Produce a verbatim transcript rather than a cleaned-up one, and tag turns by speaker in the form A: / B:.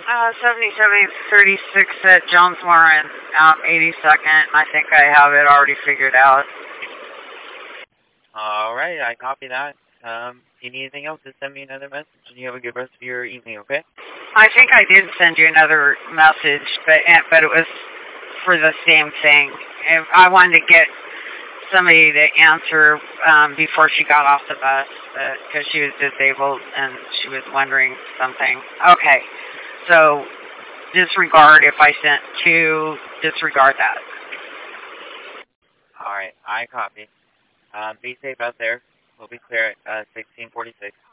A: Uh, seventy-seven thirty-six at Jones Warren, um, eighty-second. I think I have it already figured out.
B: All right, I copy that. Um, if you need anything else, just send me another message, and you have a good rest of your evening, okay?
A: I think I did send you another message, but but it was for the same thing. If I wanted to get somebody to answer um, before she got off the bus, because she was disabled and she was wondering something. Okay, so disregard if I sent two, disregard that.
B: All right, I copy. Um, be safe out there. We'll be clear at uh, sixteen forty-six.